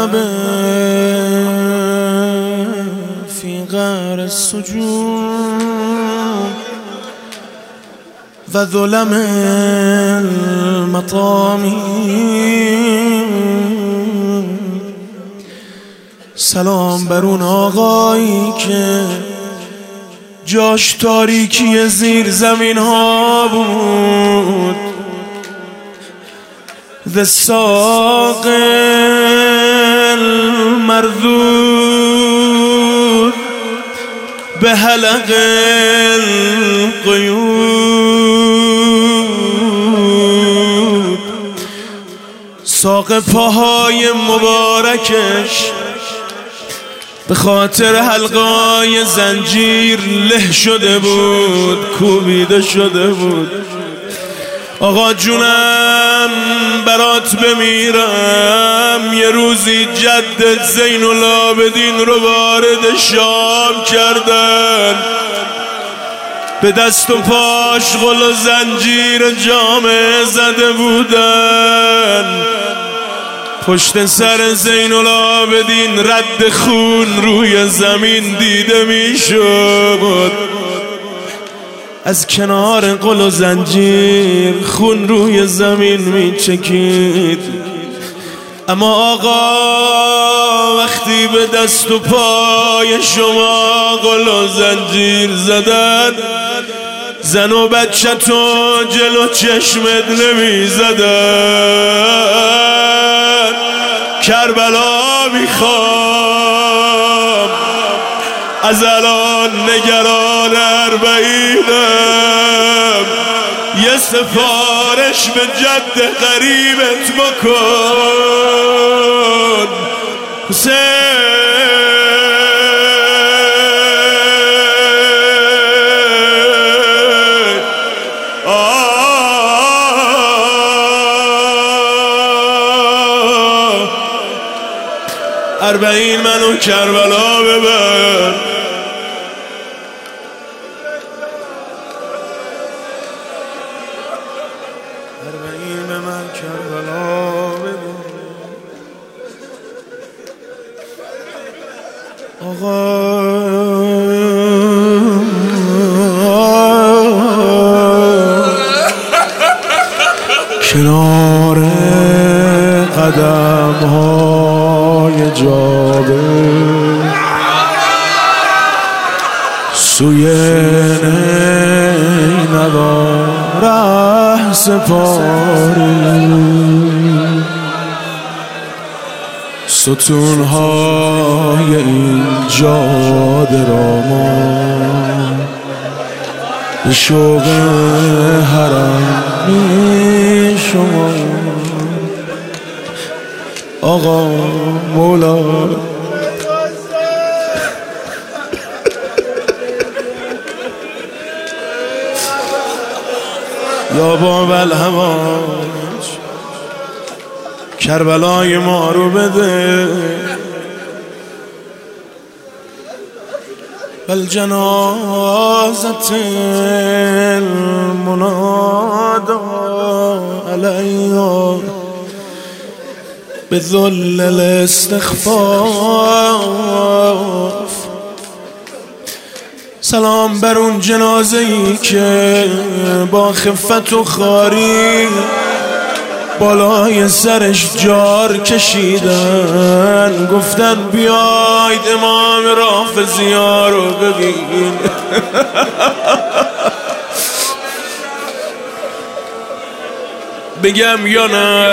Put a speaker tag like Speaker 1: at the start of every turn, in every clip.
Speaker 1: الأكواب في غار السجون و ظلم المطامی. سلام بر اون آقایی که جاش تاریکی زیر زمین ها بود، ذ الساق المرذول به حلق القیود. ساق پاهای مبارکش به خاطر حلقای زنجیر له شده بود، کوبیده شده بود. آقا جونم برات بمیرم، یه روزی جدت زین العابدین رو وارد شام کردن، به دست و پاش غل و زنجیر جامه زده بودن. پشت سر زین العابدین رد خون روی زمین دیده میشد. از کنار غل و زنجیر خون روی زمین میچکید. اما آقا وقتی به دست و پای شما غل و زنجیر زدن، زن و بچه تو جلو چشمت نمیزدن. کربلا میخوام از الان نگران اربعینم، یه سفارش به جد قریبت بکن حسین. اربعین منو کربلا ببر. اربعین من کربلا ببر. آقا کنار قدم های جابر سوی نینوا ره سپاری، ستون های این جاده را ما به شوق حرم می شما. آقا مولا یا باب الهواج کربلای ما رو بده. بل جنازت المنادا علیها به ذل الاستخفاف. سلام بر اون جنازه‌ای که با خفت و خاری بالای سرش جار کشیدن، گفتن بیاید امام رافضی‌ها رو ببین. بگم یا نه؟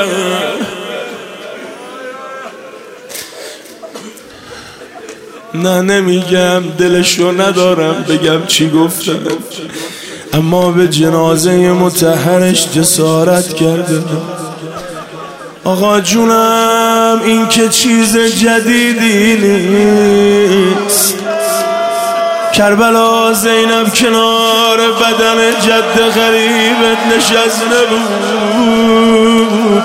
Speaker 1: نه نمیگم، دلشو ندارم بگم چی گفتم، اما به جنازه مطهرش جسارت کرده. آقا جونم این که چیز جدیدی نیست. کربلا زینب کنار بدن جد غریبت نشسته بود.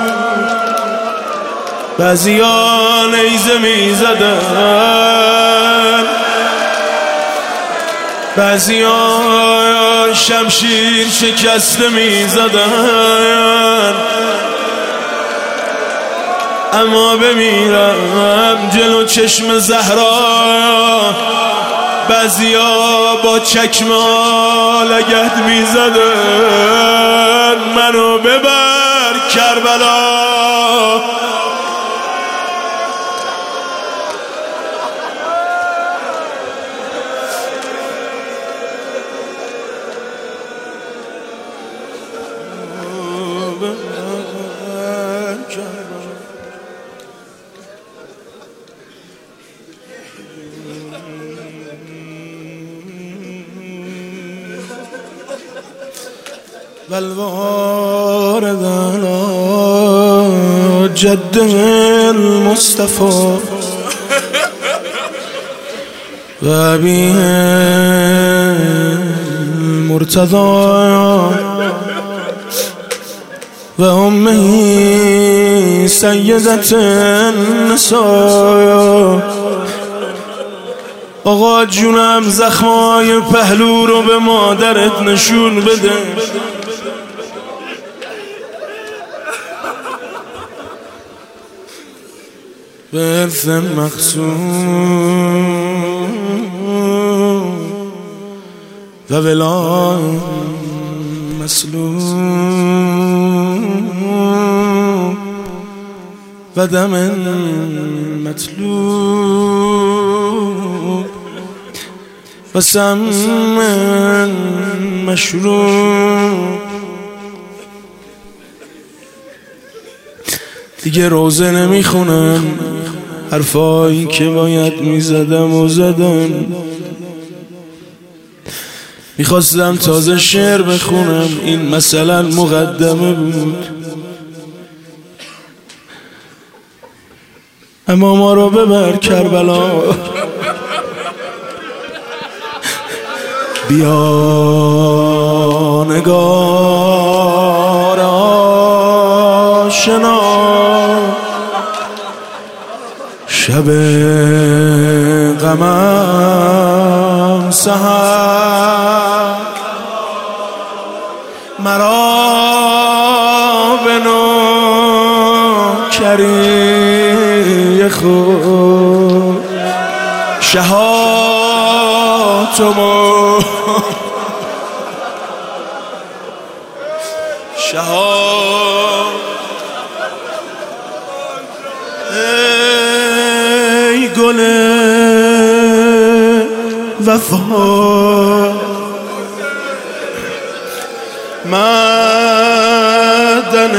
Speaker 1: بعضیا نیزه میزدن، بعضیا شمشیر شکسته میزدن. اما بمیرم جلو چشم زهرا. بعضیا با چکمه لگد میزدن منو ببر کربلا. والوارد على جد المصطفى وأبيه المرتضى وأمه سيدة النساء. آقا جونم زخمای پهلو رو به مادرت نشون بده. به ارث مقسوم و ولای مسلوم و دم مطلوب و سم مشروب. دیگه روزه نمیخونم، حرفایی که باید میزدم و زدم. میخواستم تازه شعر بخونم، این مثلا مقدمه بود. اما ما رو ببر کربلا. بیا نگار آشنا شب غمم سحر مرا به نوکری خود شهاتمو ای گل وفا معدن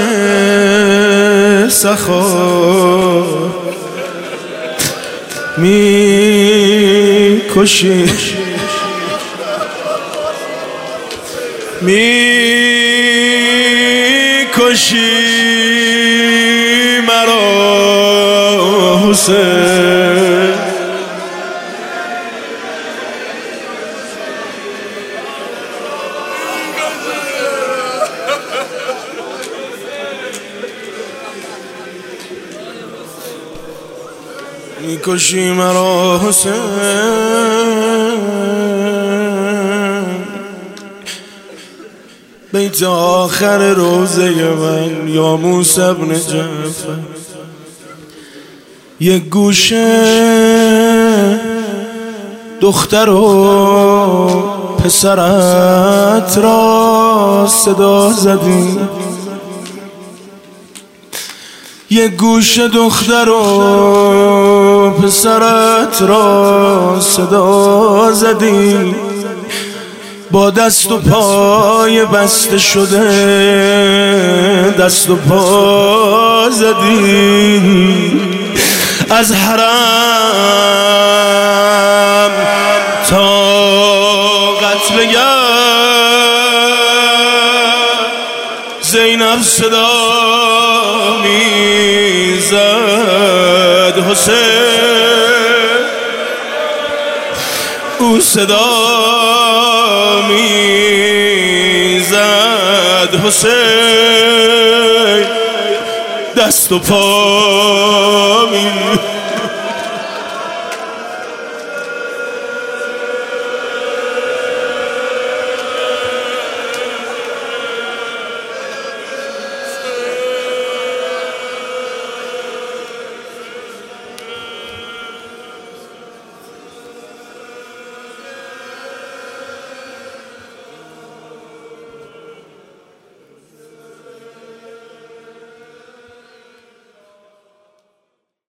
Speaker 1: سخا می کشی مرا حسین. میکشی مرا حسین. بیت آخر روزه من یا موسی ابن جعفر. یک گوشه دختر و پسرت را صدا زدی، یک گوشه دختر و پسرت را صدا زدی. با دست و پای بسته شده دست و پا زدی. از حرم تا قتل زینب صدا میزد حسین. او صدا میزد حسین، دست و پا می